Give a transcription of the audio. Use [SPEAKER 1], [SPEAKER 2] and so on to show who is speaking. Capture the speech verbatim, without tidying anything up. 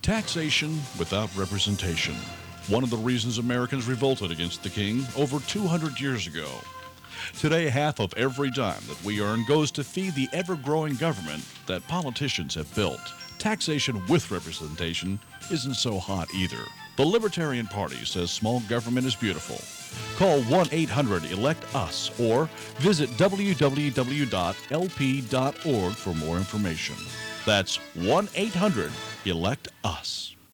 [SPEAKER 1] Taxation without representation. One of the reasons Americans revolted against the king over two hundred years ago. Today, half of every dime that we earn goes to feed the ever-growing government that politicians have built. Taxation with representation isn't so hot either. The Libertarian Party says small government is beautiful. Call one eight hundred elect us or visit w w w dot l p dot org for more information. That's one eight hundred elect us.